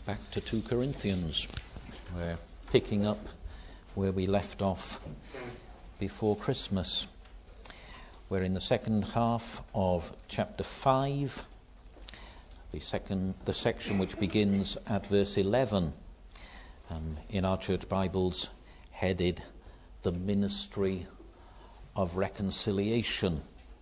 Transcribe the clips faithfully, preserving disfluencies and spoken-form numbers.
back to two Corinthians. We're picking up where we left off before Christmas. We're in the second half of chapter five, the second, the section which begins at verse eleven, um, in our church Bibles headed the ministry of reconciliation.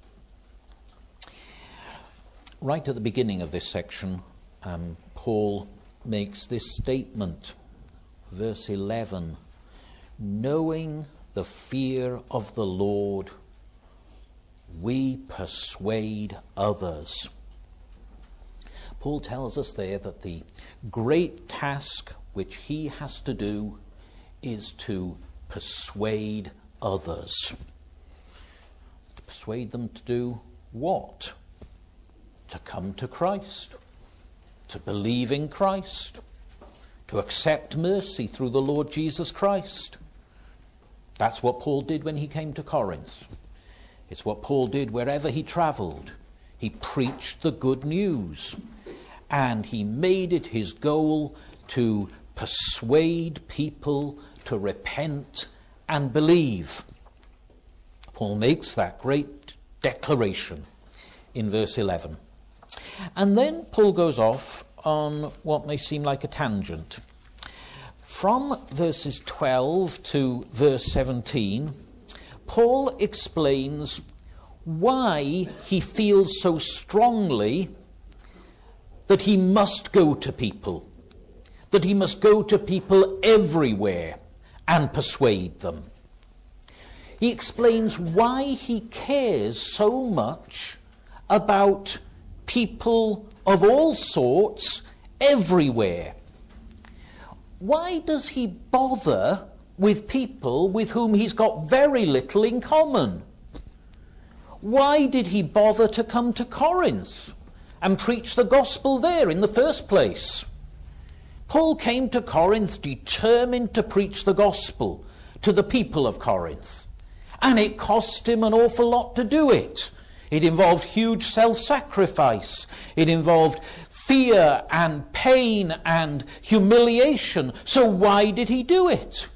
Right at the beginning of this section, um, Paul makes this statement, verse eleven, knowing the fear of the Lord, we persuade others. Paul tells us there that the great task which he has to do is to persuade others. To persuade them to do what? To come to Christ, to believe in Christ, to accept mercy through the Lord Jesus Christ. That's what Paul did when he came to Corinth. It's what Paul did wherever he traveled. He preached the good news, and he made it his goal to persuade people to repent and believe. Paul makes that great declaration in verse eleven. And then Paul goes off on what may seem like a tangent. From verses twelve to verse seventeen, Paul explains why he feels so strongly that he must go to people, that he must go to people everywhere and persuade them. He explains why he cares so much about people of all sorts everywhere. Why does he bother with people with whom he's got very little in common? Why did he bother to come to Corinth and preach the gospel there in the first place? Paul came to Corinth determined to preach the gospel to the people of Corinth, and it cost him an awful lot to do it. It involved huge self-sacrifice. It involved fear and pain and humiliation. So why did he do it?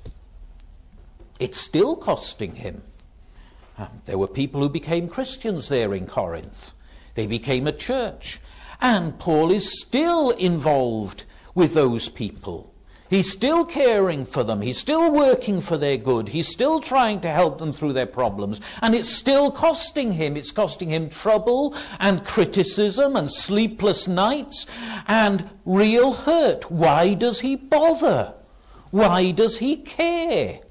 It's still costing him. Um, there were people who became Christians there in Corinth. They became a church. And Paul is still involved with those people. He's still caring for them. He's still working for their good. He's still trying to help them through their problems. And it's still costing him. It's costing him trouble and criticism and sleepless nights and real hurt. Why does he bother? Why does he care?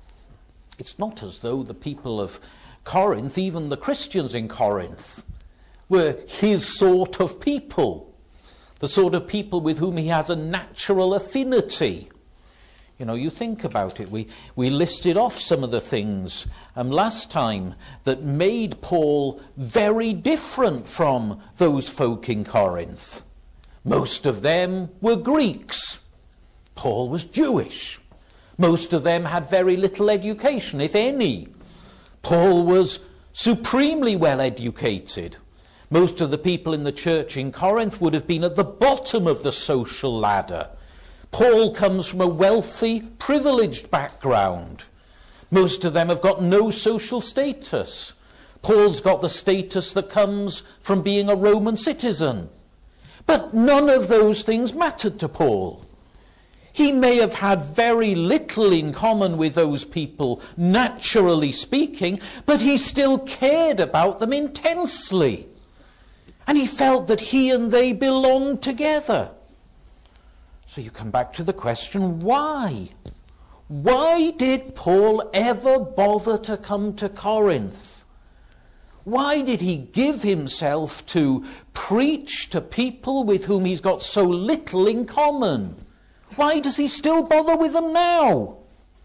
It's not as though the people of Corinth, even the Christians in Corinth, were his sort of people. The sort of people with whom he has a natural affinity. You know, you think about it. We, we listed off some of the things um, last time that made Paul very different from those folk in Corinth. Most of them were Greeks. Paul was Jewish. Most of them had very little education, if any. Paul was supremely well educated. Most of the people in the church in Corinth would have been at the bottom of the social ladder. Paul comes from a wealthy, privileged background. Most of them have got no social status. Paul's got the status that comes from being a Roman citizen. But none of those things mattered to Paul. He may have had very little in common with those people, naturally speaking, but he still cared about them intensely. And he felt that he and they belonged together. So you come back to the question, why? Why did Paul ever bother to come to Corinth? Why did he give himself to preach to people with whom he's got so little in common? Why does he still bother with them now?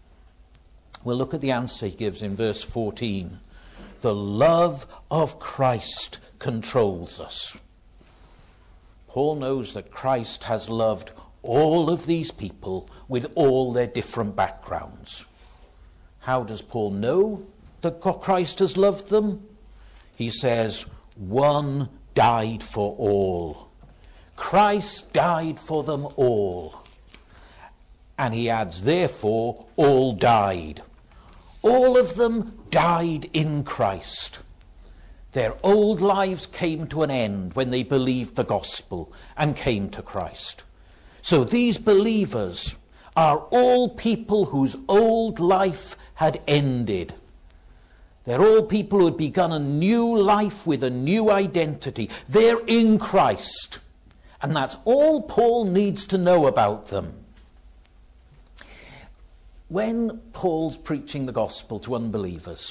We'll look at the answer he gives in verse fourteen. The love of Christ controls us. Paul knows that Christ has loved all of these people with all their different backgrounds. How does Paul know that Christ has loved them? He says, one died for all. Christ died for them all. And he adds, therefore, all died. All of them died in Christ. Their old lives came to an end when they believed the gospel and came to Christ. So these believers are all people whose old life had ended. They're all people who had begun a new life with a new identity. They're in Christ. And that's all Paul needs to know about them. When Paul's preaching the gospel to unbelievers,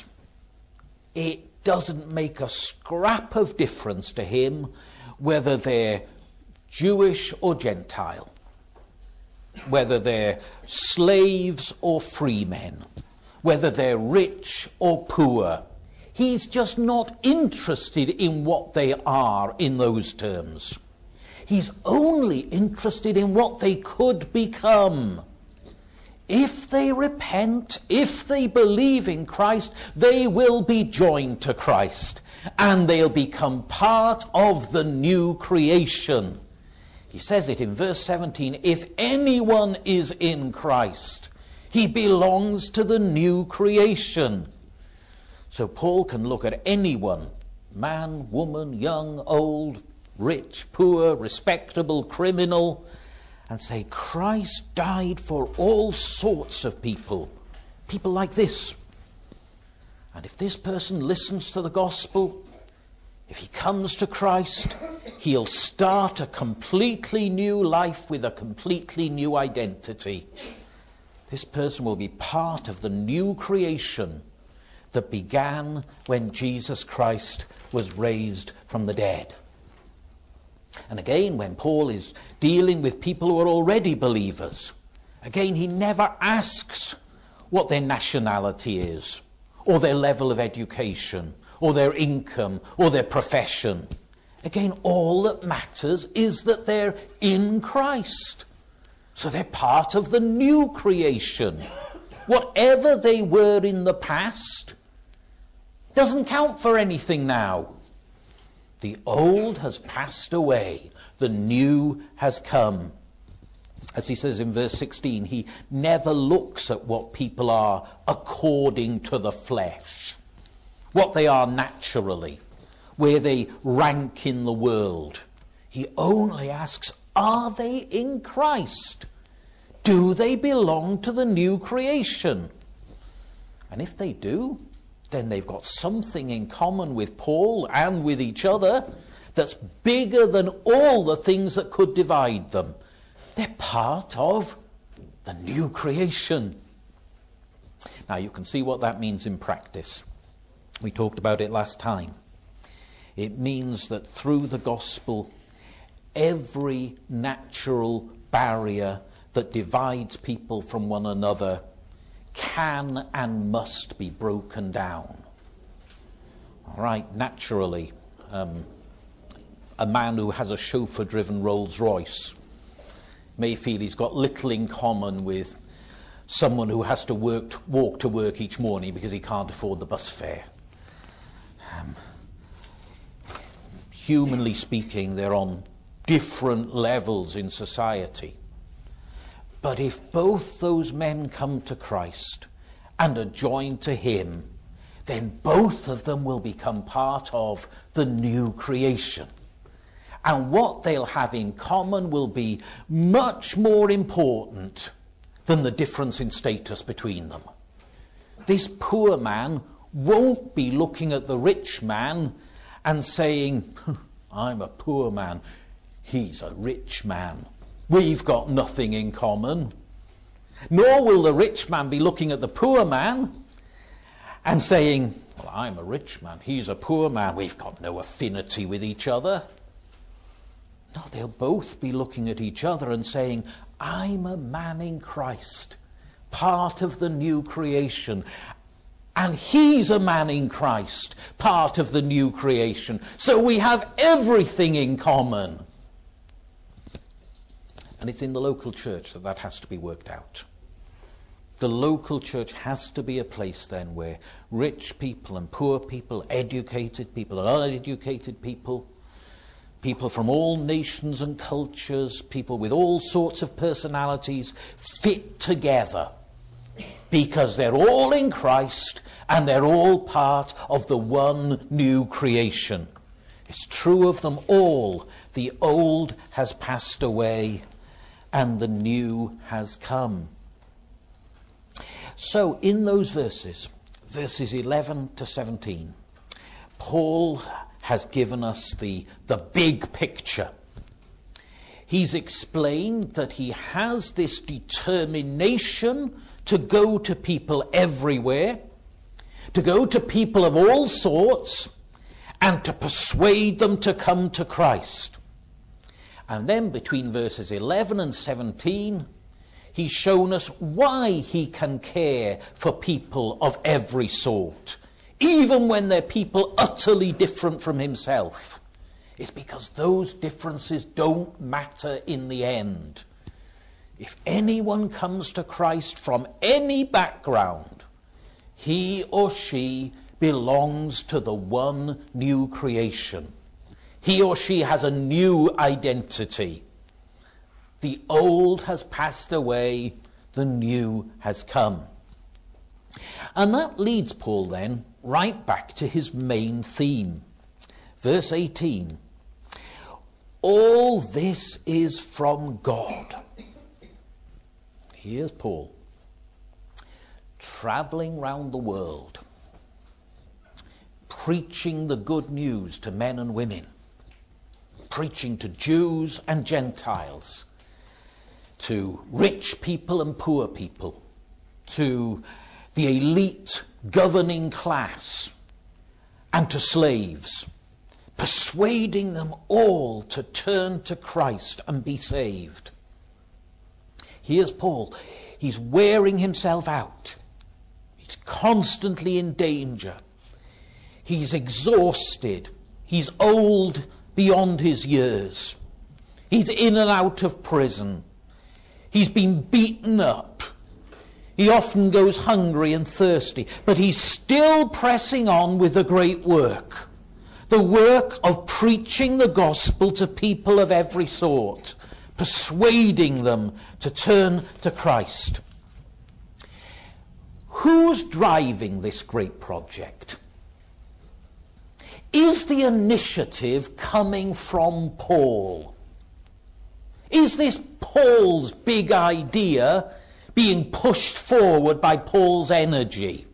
it doesn't make a scrap of difference to him whether they're Jewish or Gentile, whether they're slaves or free men, whether they're rich or poor. He's just not interested in what they are in those terms. He's only interested in what they could become. If they repent, if they believe in Christ, they will be joined to Christ, and they'll become part of the new creation. He says it in verse seventeen, if anyone is in Christ, he belongs to the new creation. So Paul can look at anyone, man, woman, young, old, rich, poor, respectable, criminal, and say, Christ died for all sorts of people. People like this. And if this person listens to the gospel, if he comes to Christ, he'll start a completely new life with a completely new identity. This person will be part of the new creation that began when Jesus Christ was raised from the dead. And again, when Paul is dealing with people who are already believers, again, he never asks what their nationality is, or their level of education, or their income, or their profession. Again, all that matters is that they're in Christ. So they're part of the new creation. Whatever they were in the past doesn't count for anything now. The old has passed away. The new has come. As he says in verse sixteen, he never looks at what people are according to the flesh, what they are naturally, where they rank in the world. He only asks, are they in Christ? Do they belong to the new creation? And if they do, then they've got something in common with Paul and with each other that's bigger than all the things that could divide them. They're part of the new creation. Now you can see what that means in practice. We talked about it last time. It means that through the gospel, every natural barrier that divides people from one another can and must be broken down. All right, naturally, um, a man who has a chauffeur-driven Rolls-Royce may feel he's got little in common with someone who has to work, walk to work each morning because he can't afford the bus fare. Um, humanly speaking, they're on different levels in society. But if both those men come to Christ and are joined to him, then both of them will become part of the new creation. And what they'll have in common will be much more important than the difference in status between them. This poor man won't be looking at the rich man and saying, I'm a poor man, he's a rich man. We've got nothing in common. Nor will the rich man be looking at the poor man and saying, well, I'm a rich man, he's a poor man, we've got no affinity with each other. No, they'll both be looking at each other and saying, I'm a man in Christ, part of the new creation. And he's a man in Christ, part of the new creation. So we have everything in common. And it's in the local church that that has to be worked out. The local church has to be a place then where rich people and poor people, educated people and uneducated people, people from all nations and cultures, people with all sorts of personalities, fit together because they're all in Christ and they're all part of the one new creation. It's true of them all. The old has passed away and the new has come. So in those verses, verses eleven to seventeen, Paul has given us the, the big picture. He's explained that he has this determination to go to people everywhere, to go to people of all sorts, and to persuade them to come to Christ. And then between verses eleven and seventeen, he's shown us why he can care for people of every sort, even when they're people utterly different from himself. It's because those differences don't matter in the end. If anyone comes to Christ from any background, he or she belongs to the one new creation. He or she has a new identity. The old has passed away, the new has come. And that leads Paul then right back to his main theme. Verse eighteen. All this is from God. Here's Paul, traveling round the world, preaching the good news to men and women, preaching to Jews and Gentiles, to rich people and poor people, to the elite governing class, and to slaves, persuading them all to turn to Christ and be saved. Here's Paul. He's wearing himself out. He's constantly in danger. He's exhausted. He's old beyond his years. He's in and out of prison. He's been beaten up. He often goes hungry and thirsty, but he's still pressing on with the great work. The work of preaching the gospel to people of every sort, persuading them to turn to Christ. Who's driving this great project? Is the initiative coming from Paul? Is this Paul's big idea being pushed forward by Paul's energy?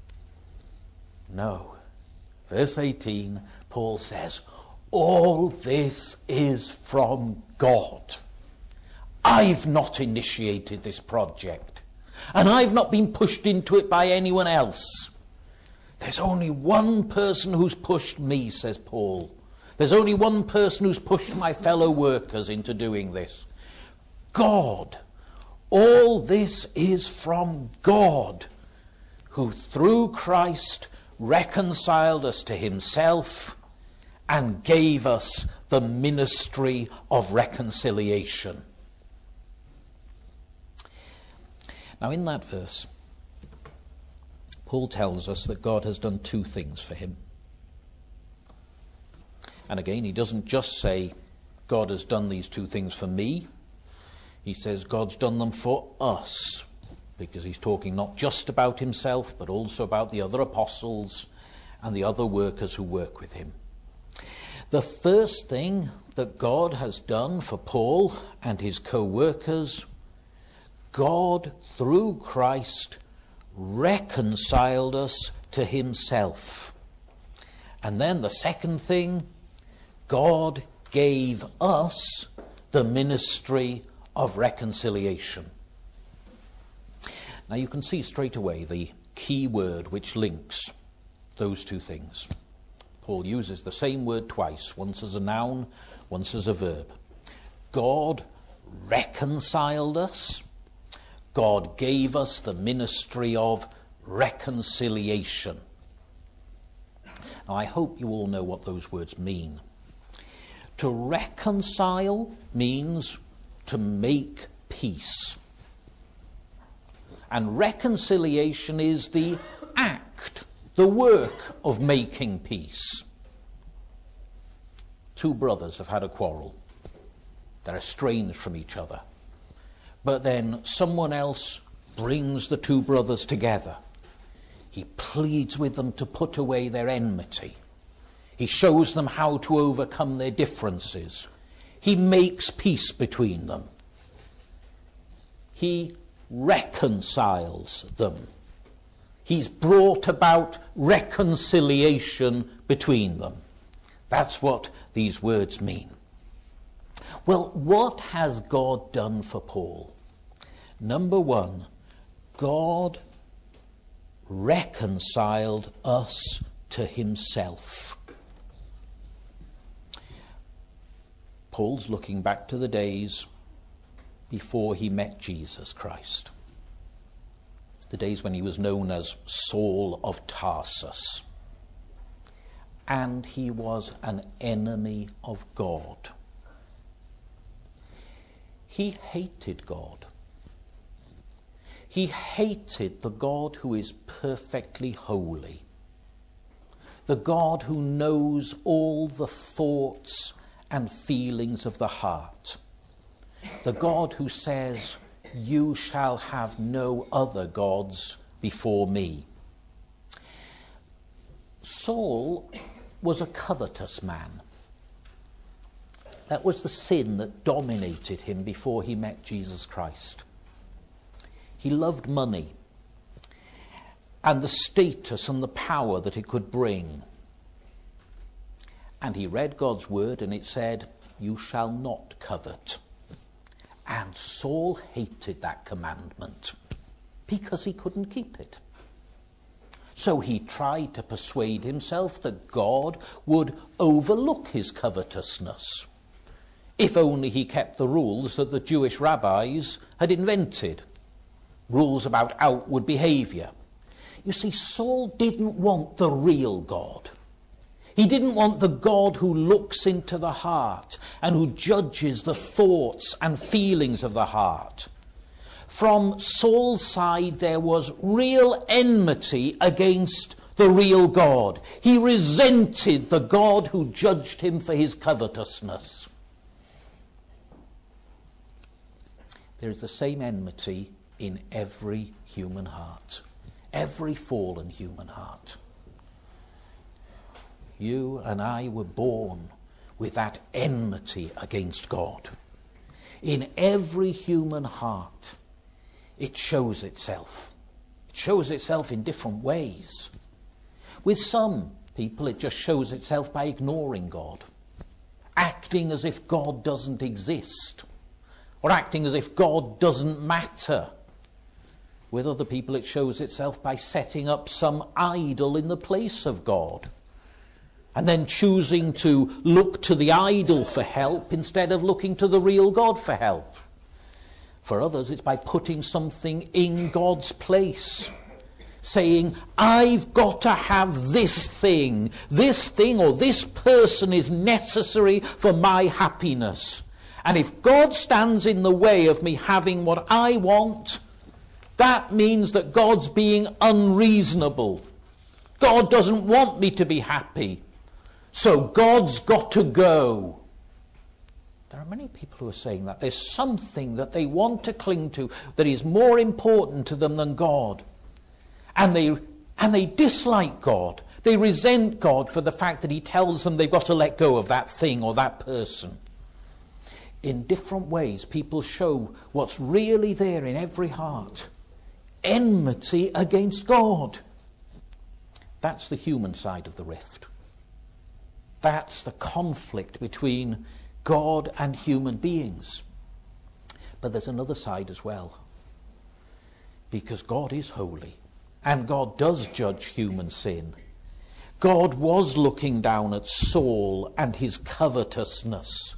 No. Verse eighteen, Paul says, all this is from God. I've not initiated this project, and I've not been pushed into it by anyone else. There's only one person who's pushed me, says Paul. There's only one person who's pushed my fellow workers into doing this. God. All this is from God, who through Christ reconciled us to himself and gave us the ministry of reconciliation. Now in that verse, Paul tells us that God has done two things for him. And again, he doesn't just say, God has done these two things for me. He says God's done them for us, because he's talking not just about himself, but also about the other apostles and the other workers who work with him. The first thing that God has done for Paul and his co-workers, God, through Christ, reconciled us to himself. And then the second thing, God gave us the ministry of reconciliation. Now you can see straight away the key word which links those two things. Paul uses the same word twice, once as a noun, once as a verb. God reconciled us. God gave us the ministry of reconciliation. Now I hope you all know what those words mean. To reconcile means to make peace. And reconciliation is the act, the work of making peace. Two brothers have had a quarrel. They're estranged from each other. But then someone else brings the two brothers together. He pleads with them to put away their enmity. He shows them how to overcome their differences. He makes peace between them. He reconciles them. He's brought about reconciliation between them. That's what these words mean. Well, what has God done for Paul? Number one, God reconciled us to himself. Paul's looking back to the days before he met Jesus Christ. The days when he was known as Saul of Tarsus. And he was an enemy of God. He hated God. He hated the God who is perfectly holy. The God who knows all the thoughts and feelings of the heart. The God who says, "You shall have no other gods before me." Saul was a covetous man. That was the sin that dominated him before he met Jesus Christ. He loved money and the status and the power that it could bring. And he read God's word and it said, "You shall not covet." And Saul hated that commandment because he couldn't keep it. So he tried to persuade himself that God would overlook his covetousness, if only he kept the rules that the Jewish rabbis had invented, rules about outward behavior. You see, Saul didn't want the real God. He didn't want the God who looks into the heart and who judges the thoughts and feelings of the heart. From Saul's side, there was real enmity against the real God. He resented the God who judged him for his covetousness. There is the same enmity in every human heart, every fallen human heart. You and I were born with that enmity against God. In every human heart, it shows itself. It shows itself in different ways. With some people, it just shows itself by ignoring God, acting as if God doesn't exist, or acting as if God doesn't matter. With other people, it shows itself by setting up some idol in the place of God, and then choosing to look to the idol for help instead of looking to the real God for help. For others, it's by putting something in God's place, saying, "I've got to have this thing. This thing or this person is necessary for my happiness. And if God stands in the way of me having what I want, that means that God's being unreasonable. God doesn't want me to be happy. So God's got to go." There are many people who are saying that. There's something that they want to cling to that is more important to them than God. And they and they dislike God. They resent God for the fact that he tells them they've got to let go of that thing or that person. In different ways, people show what's really there in every heart. Enmity against God. That's the human side of the rift. That's the conflict between God and human beings. But there's another side as well. Because God is holy. And God does judge human sin. God was looking down at Saul and his covetousness.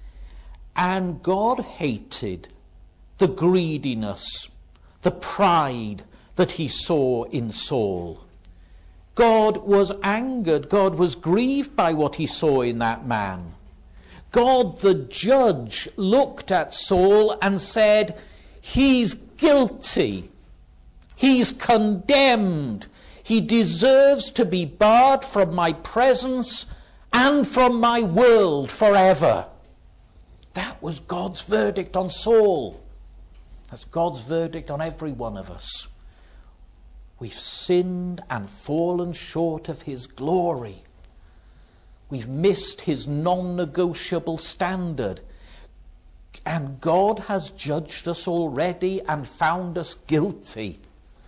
And God hated the greediness, the pride that he saw in Saul. God was angered. God was grieved by what he saw in that man. God, the judge, looked at Saul and said, "He's guilty. He's condemned. He deserves to be barred from my presence and from my world forever. That was God's verdict on Saul. That's God's verdict on every one of us. We've sinned and fallen short of his glory. We've missed his non-negotiable standard. And God has judged us already and found us guilty.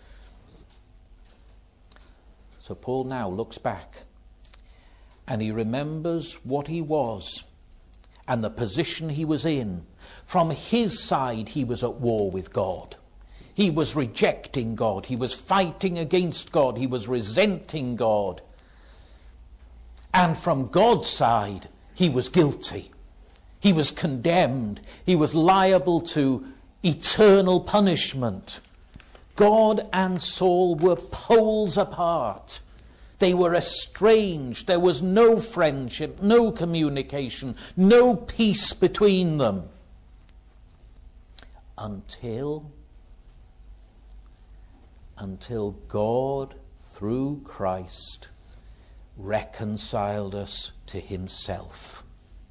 So Paul now looks back and he remembers what he was and the position he was in. From his side, he was at war with God. He was rejecting God. He was fighting against God. He was resenting God. And from God's side, he was guilty. He was condemned. He was liable to eternal punishment. God and Saul were poles apart. They were estranged. There was no friendship, no communication, no peace between them. Until, until God, through Christ, reconciled us to himself.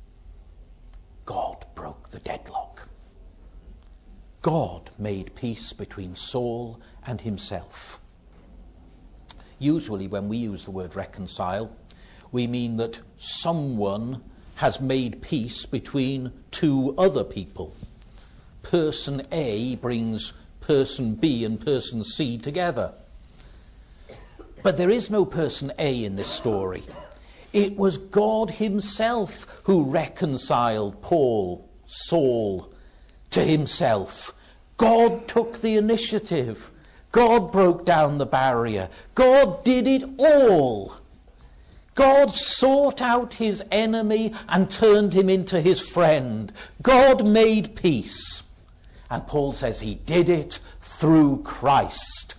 God broke the deadlock. God made peace between Saul and himself. Usually when we use the word reconcile, we mean that someone has made peace between two other people. Person A brings person B and person C together. But there is no person A in this story. It was God himself who reconciled Paul, Saul, to himself. God took the initiative. God broke down the barrier. God did it all. God sought out his enemy and turned him into his friend. God made peace. And Paul says he did it through Christ.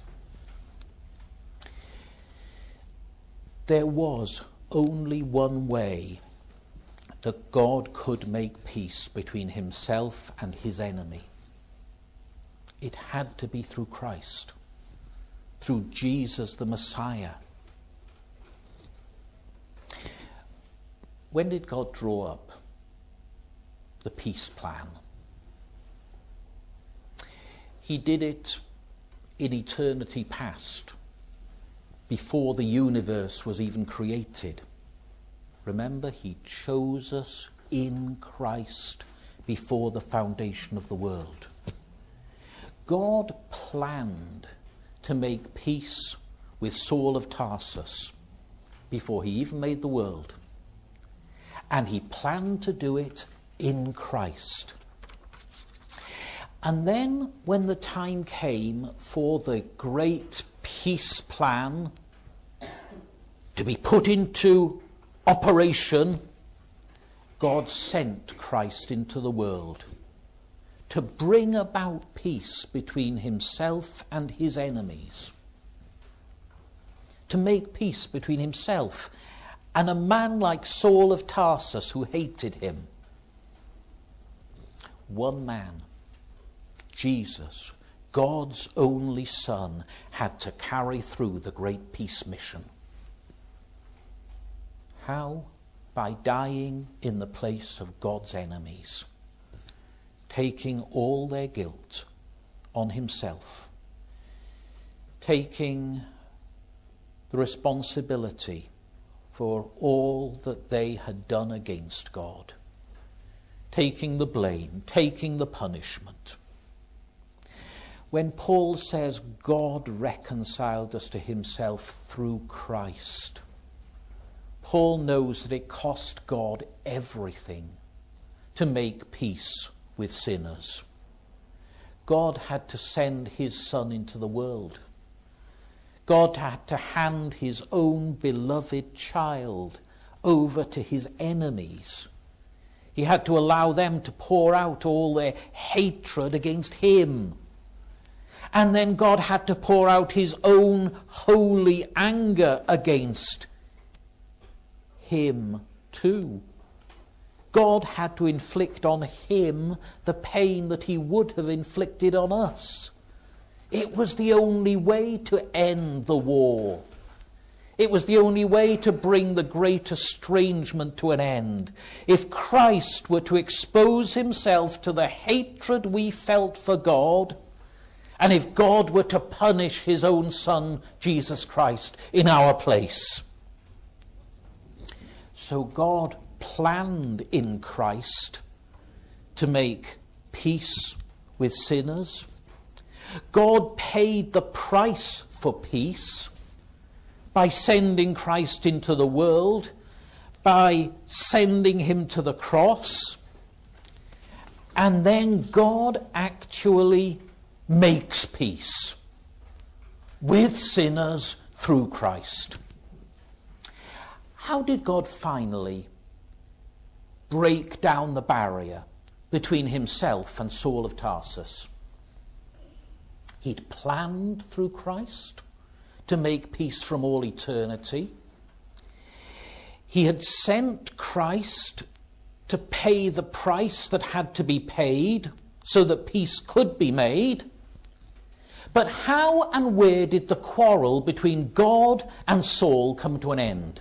There was only one way that God could make peace between himself and his enemy. It had to be through Christ, through Jesus the Messiah. When did God draw up the peace plan? He did it in eternity past, before the universe was even created. Remember, he chose us in Christ before the foundation of the world. God planned to make peace with Saul of Tarsus before he even made the world. And he planned to do it in Christ. And then when the time came for the great peace plan to be put into operation, God sent Christ into the world to bring about peace between himself and his enemies. To make peace between himself and a man like Saul of Tarsus who hated him. One man, Jesus, God's only Son, had to carry through the great peace mission. How? By dying in the place of God's enemies, taking all their guilt on himself, taking the responsibility for all that they had done against God, taking the blame, taking the punishment. When Paul says God reconciled us to himself through Christ, Paul knows that it cost God everything to make peace with sinners. God had to send his Son into the world. God had to hand his own beloved child over to his enemies. He had to allow them to pour out all their hatred against him. And then God had to pour out his own holy anger against him too. God had to inflict on him the pain that he would have inflicted on us. It was the only way to end the war. It was the only way to bring the great estrangement to an end. If Christ were to expose himself to the hatred we felt for God, and if God were to punish his own Son, Jesus Christ, in our place. So God planned in Christ to make peace with sinners. God paid the price for peace by sending Christ into the world, by sending him to the cross. And then God actually makes peace with sinners through Christ. How did God finally break down the barrier between himself and Saul of Tarsus? He'd planned through Christ to make peace from all eternity. He had sent Christ to pay the price that had to be paid so that peace could be made. But how and where did the quarrel between God and Saul come to an end?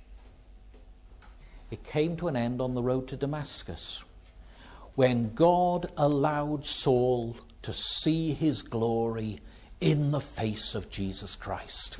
It came to an end on the road to Damascus, when God allowed Saul to see his glory in the face of Jesus Christ.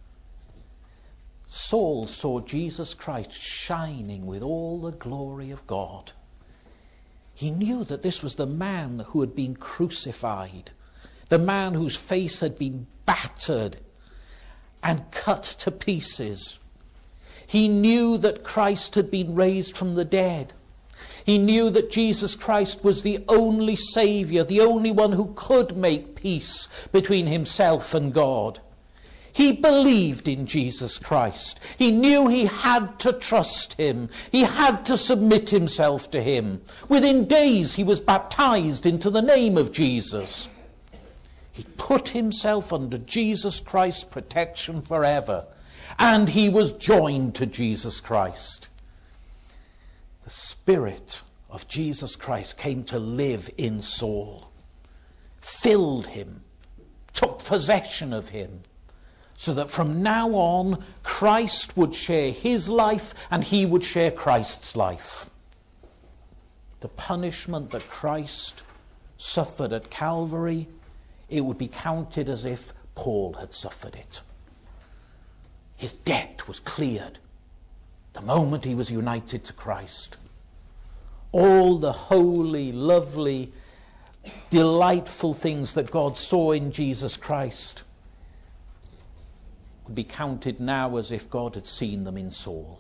Saul saw Jesus Christ shining with all the glory of God. He knew that this was the man who had been crucified, the man whose face had been battered and cut to pieces. He knew that Christ had been raised from the dead. He knew that Jesus Christ was the only Saviour, the only one who could make peace between himself and God. He believed in Jesus Christ. He knew he had to trust him. He had to submit himself to him. Within days he was baptized into the name of Jesus. He put himself under Jesus Christ's protection forever. And he was joined to Jesus Christ. The Spirit of Jesus Christ came to live in Saul, filled him, took possession of him, so that from now on Christ would share his life and he would share Christ's life. The punishment that Christ suffered at Calvary, it would be counted as if Paul had suffered it. His debt was cleared the moment he was united to Christ. All the holy, lovely, delightful things that God saw in Jesus Christ would be counted now as if God had seen them in Saul.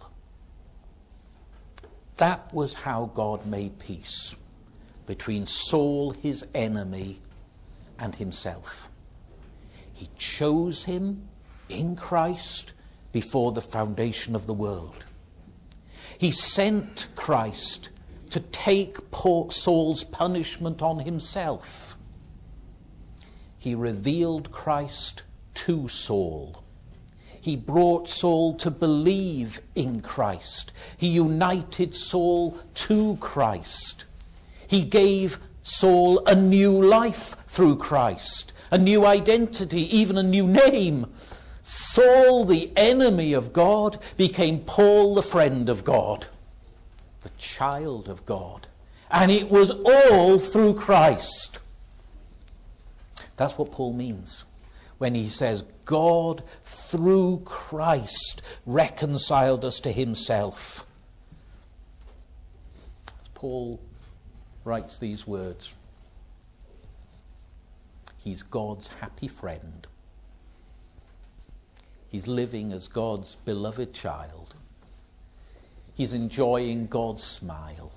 That was how God made peace between Saul, his enemy, and himself. He chose him in Christ before the foundation of the world. He sent Christ to take Paul, Saul's punishment on himself. He revealed Christ to Saul. He brought Saul to believe in Christ. He united Saul to Christ. He gave Saul a new life through Christ, a new identity, even a new name. Saul, the enemy of God, became Paul, the friend of God, the child of God. And it was all through Christ. That's what Paul means when he says, God, through Christ, reconciled us to himself. As Paul writes these words, he's God's happy friend. He's living as God's beloved child. He's enjoying God's smile.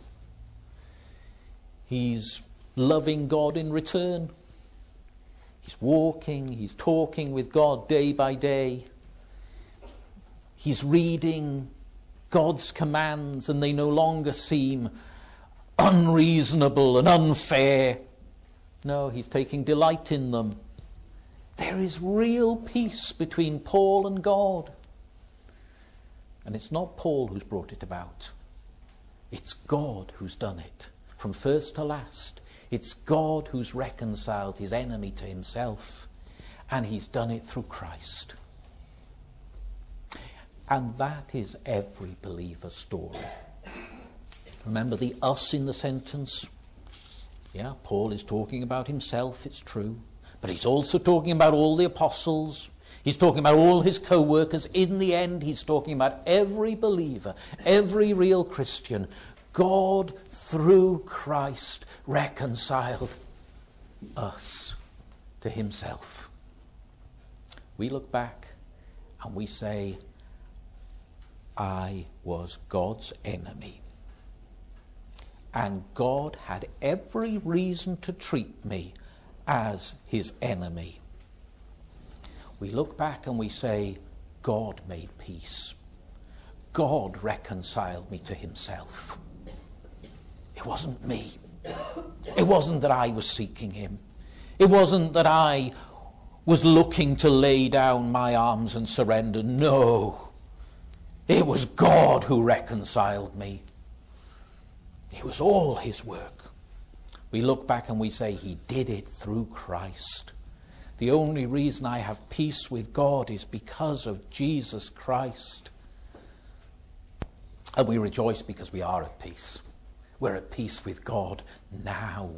He's loving God in return. He's walking, he's talking with God day by day. He's reading God's commands and they no longer seem unreasonable and unfair. No, he's taking delight in them. There is real peace between Paul and God. And it's not Paul who's brought it about. It's God who's done it. From first to last, it's God who's reconciled his enemy to himself. And he's done it through Christ. And that is every believer's story. Remember the us in the sentence? Yeah, Paul is talking about himself, it's true. But he's also talking about all the apostles. He's talking about all his co-workers. In the end, he's talking about every believer, every real Christian. God, through Christ, reconciled us to himself. We look back and we say, I was God's enemy. And God had every reason to treat me as his enemy. We look back and we say, God made peace. God reconciled me to himself. It wasn't me. It wasn't that I was seeking him. It wasn't that I was looking to lay down my arms and surrender. No. It was God who reconciled me. It was all his work. We look back and we say, he did it through Christ. The only reason I have peace with God is because of Jesus Christ. And we rejoice because we are at peace. We're at peace with God now.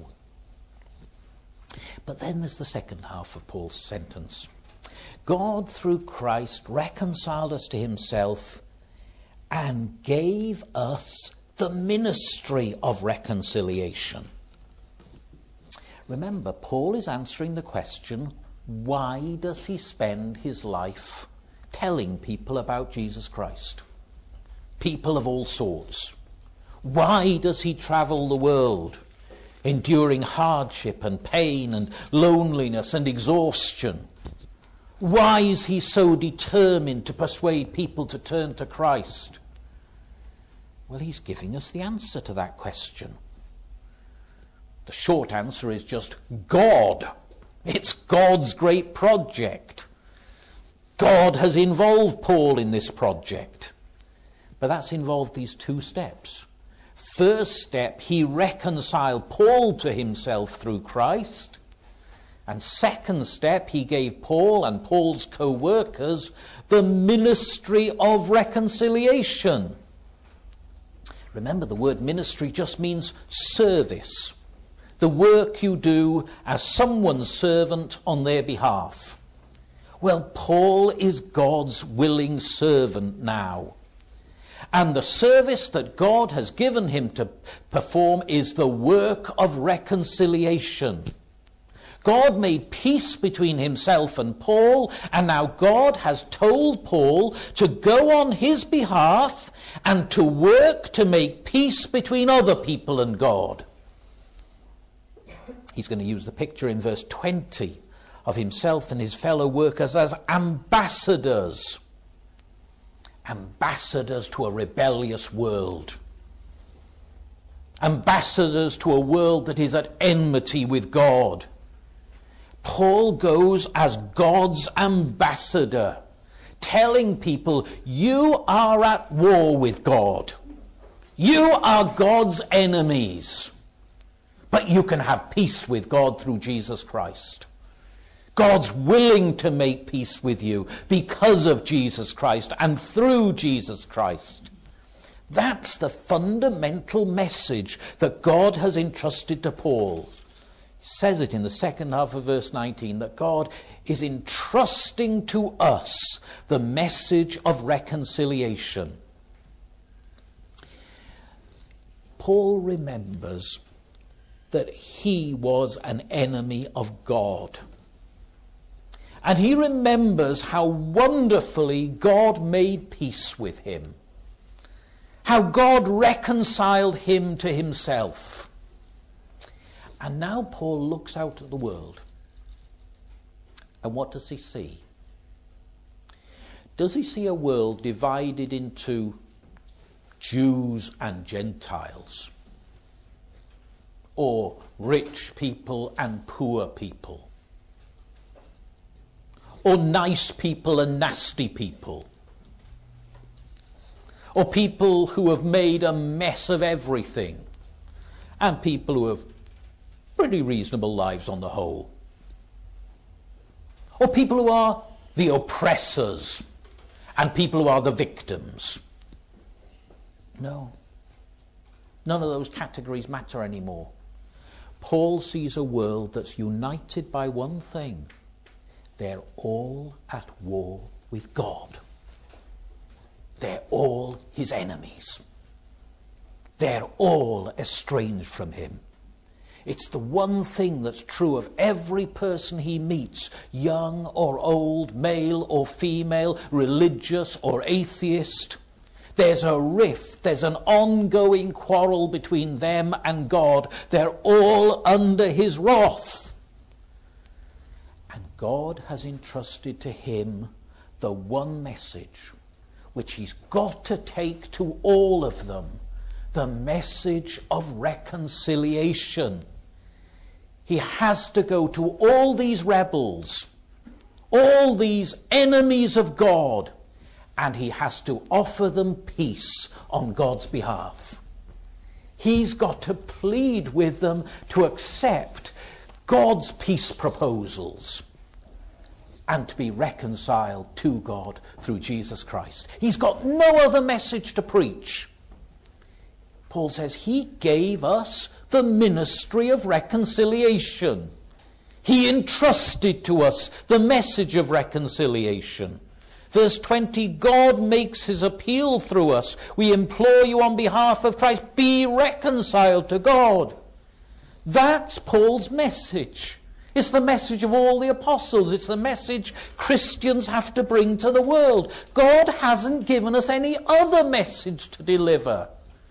But then there's the second half of Paul's sentence. God, through Christ, reconciled us to himself and gave us the ministry of reconciliation. Remember, Paul is answering the question, why does he spend his life telling people about Jesus Christ? People of all sorts. Why does he travel the world, enduring hardship and pain and loneliness and exhaustion? Why is he so determined to persuade people to turn to Christ? Well, he's giving us the answer to that question. The short answer is just God. It's God's great project. God has involved Paul in this project. But that's involved these two steps. First step, he reconciled Paul to himself through Christ. And second step, he gave Paul and Paul's co-workers the ministry of reconciliation. Remember, the word ministry just means service. The work you do as someone's servant on their behalf. Well, Paul is God's willing servant now. And the service that God has given him to perform is the work of reconciliation. God made peace between himself and Paul, and now God has told Paul to go on his behalf and to work to make peace between other people and God. He's going to use the picture in verse twenty of himself and his fellow workers as ambassadors. Ambassadors to a rebellious world. Ambassadors to a world that is at enmity with God. Paul goes as God's ambassador, telling people, you are at war with God. You are God's enemies. But you can have peace with God through Jesus Christ. God's willing to make peace with you because of Jesus Christ and through Jesus Christ. That's the fundamental message that God has entrusted to Paul. He says it in the second half of verse nineteen, that God is entrusting to us the message of reconciliation. Paul remembers that he was an enemy of God. And he remembers how wonderfully God made peace with him. How God reconciled him to himself. And now Paul looks out at the world. And what does he see? Does he see a world divided into Jews and Gentiles? Or rich people and poor people? Or nice people and nasty people? Or people who have made a mess of everything? And people who have pretty reasonable lives on the whole? Or people who are the oppressors and people who are the victims. No. None of those categories matter anymore. Paul sees a world that's united by one thing. They're all at war with God. They're all his enemies. They're all estranged from him. It's the one thing that's true of every person he meets, young or old, male or female, religious or atheist. There's a rift, there's an ongoing quarrel between them and God. They're all under his wrath. And God has entrusted to him the one message which he's got to take to all of them, the message of reconciliation. He has to go to all these rebels, all these enemies of God, and he has to offer them peace on God's behalf. He's got to plead with them to accept God's peace proposals and to be reconciled to God through Jesus Christ. He's got no other message to preach. Paul says he gave us the ministry of reconciliation. He entrusted to us the message of reconciliation. Verse twenty, God makes his appeal through us. We implore you on behalf of Christ, be reconciled to God. That's Paul's message. It's the message of all the apostles. It's the message Christians have to bring to the world. God hasn't given us any other message to deliver.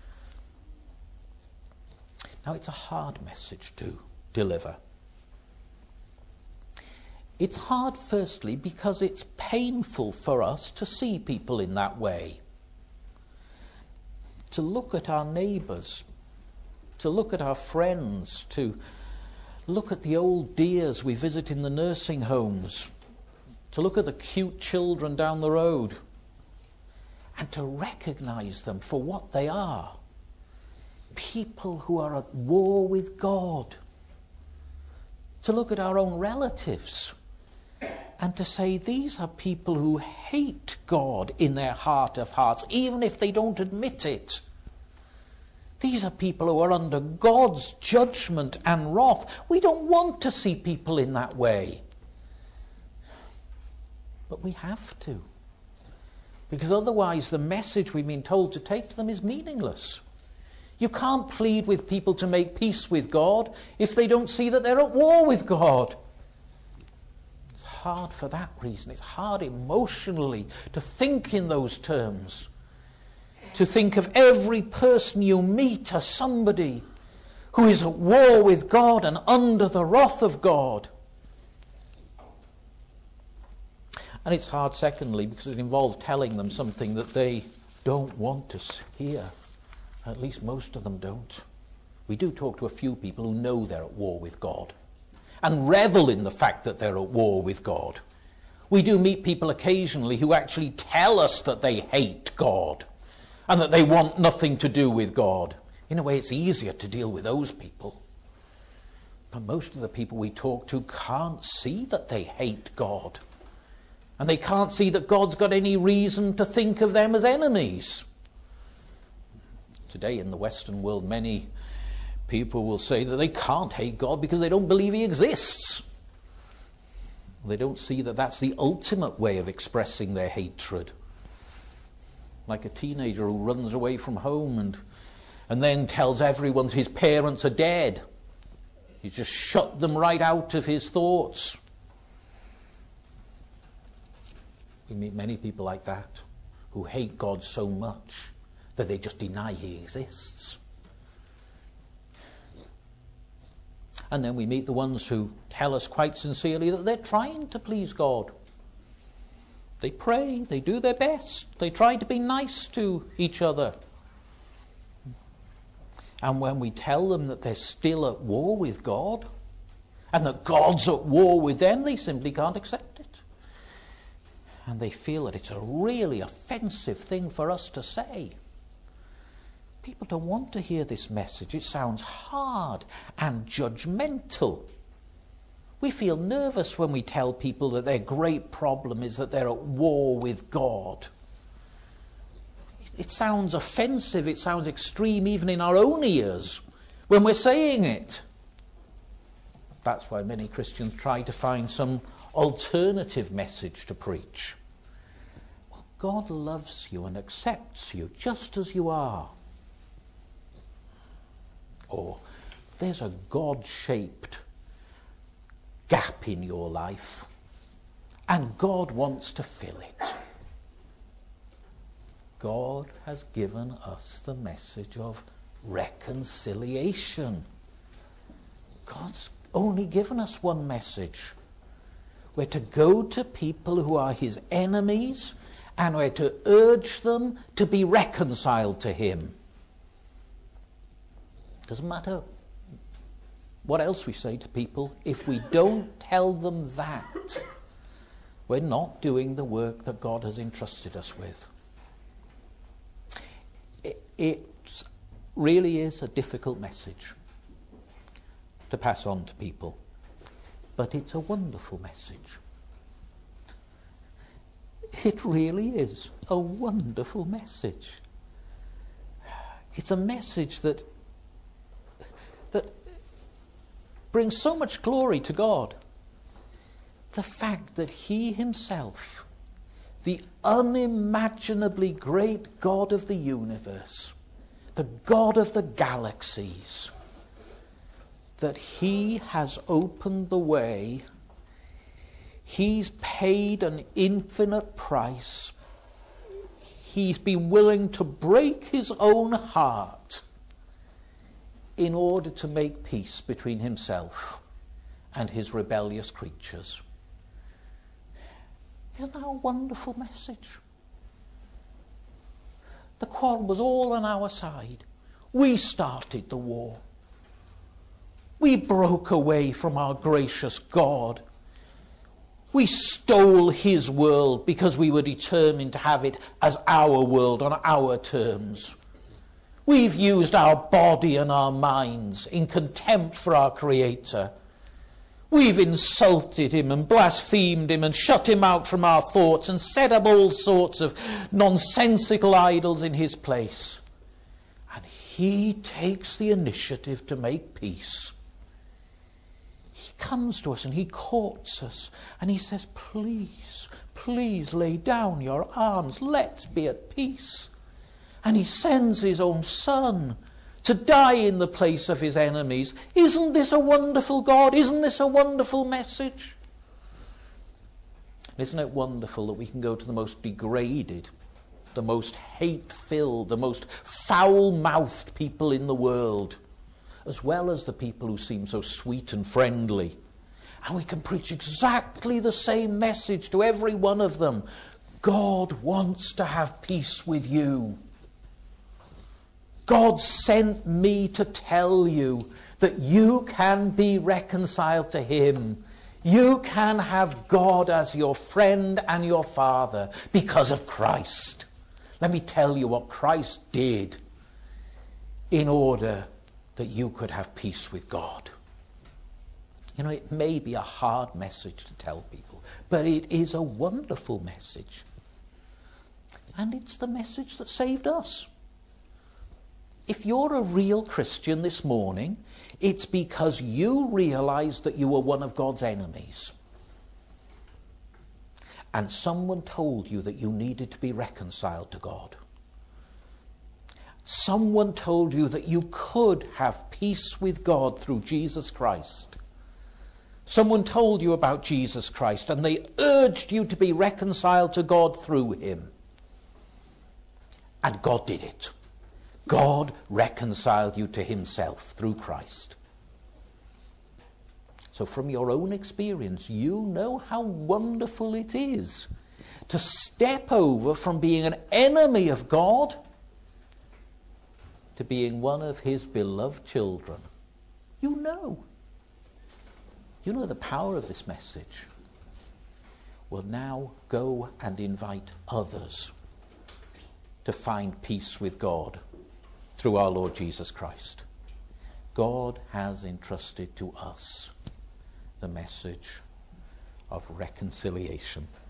Now, it's a hard message to deliver. It's hard, firstly, because it's painful for us to see people in that way. To look at our neighbours, to look at our friends, to look at the old dears we visit in the nursing homes, to look at the cute children down the road, and to recognise them for what they are. People who are at war with God. To look at our own relatives and to say these are people who hate God in their heart of hearts, even if they don't admit it. These are people who are under God's judgment and wrath. We don't want to see people in that way. But we have to. Because otherwise the message we've been told to take to them is meaningless. You can't plead with people to make peace with God if they don't see that they're at war with God. It's hard for that reason. It's hard emotionally to think in those terms. To think of every person you meet as somebody who is at war with God and under the wrath of God. And it's hard, secondly, because it involves telling them something that they don't want to hear. At least most of them don't. We do talk to a few people who know they're at war with God and revel in the fact that they're at war with God. We do meet people occasionally who actually tell us that they hate God and that they want nothing to do with God. In a way, it's easier to deal with those people. But most of the people we talk to can't see that they hate God. And they can't see that God's got any reason to think of them as enemies. Today in the Western world, many people will say that they can't hate God because they don't believe he exists. They don't see that that's the ultimate way of expressing their hatred. Like a teenager who runs away from home and, and then tells everyone his parents are dead. He's just shut them right out of his thoughts. We meet many people like that who hate God so much that they just deny he exists. And then we meet the ones who tell us quite sincerely that they're trying to please God. They pray, they do their best, they try to be nice to each other. And when we tell them that they're still at war with God, and that God's at war with them, they simply can't accept it. And they feel that it's a really offensive thing for us to say. People don't want to hear this message. It sounds hard and judgmental. We feel nervous when we tell people that their great problem is that they're at war with God. it sounds offensive, it sounds extreme even in our own ears when we're saying it. That's why many Christians try to find some alternative message to preach. Well, God loves you and accepts you just as you are. Or there's a God-shaped gap in your life, and God wants to fill it. God has given us the message of reconciliation. God's only given us one message. We're to go to people who are his enemies, and we're to urge them to be reconciled to him. Doesn't matter what else we say to people. If we don't tell them that, we're not doing the work that God has entrusted us with. It, it really is a difficult message to pass on to people, but it's a wonderful message. It really is a wonderful message. It's a message that that brings so much glory to God. The fact that he himself, the unimaginably great God of the universe, the God of the galaxies, that he has opened the way, he's paid an infinite price, he's been willing to break his own heart in order to make peace between himself and his rebellious creatures. Isn't that a wonderful message? The quarrel was all on our side. We started the war. We broke away from our gracious God. We stole his world because we were determined to have it as our world on our terms. We've used our body and our minds in contempt for our Creator. We've insulted him and blasphemed him and shut him out from our thoughts and set up all sorts of nonsensical idols in his place. And he takes the initiative to make peace. He comes to us and he courts us and he says, please, please lay down your arms. Let's be at peace. And he sends his own son to die in the place of his enemies. Isn't this a wonderful God? Isn't this a wonderful message? Isn't it wonderful that we can go to the most degraded, the most hate-filled, the most foul-mouthed people in the world, as well as the people who seem so sweet and friendly, and we can preach exactly the same message to every one of them. God wants to have peace with you. God sent me to tell you that you can be reconciled to him. You can have God as your friend and your Father because of Christ. Let me tell you what Christ did in order that you could have peace with God. You know, it may be a hard message to tell people, but it is a wonderful message. And it's the message that saved us. If you're a real Christian this morning, it's because you realized that you were one of God's enemies. And someone told you that you needed to be reconciled to God. Someone told you that you could have peace with God through Jesus Christ. Someone told you about Jesus Christ, and they urged you to be reconciled to God through him. And God did it. God reconciled you to himself through Christ. So from your own experience, you know how wonderful it is to step over from being an enemy of God to being one of his beloved children. You know. You know the power of this message. Well, now go and invite others to find peace with God through our Lord Jesus Christ. God has entrusted to us the message of reconciliation.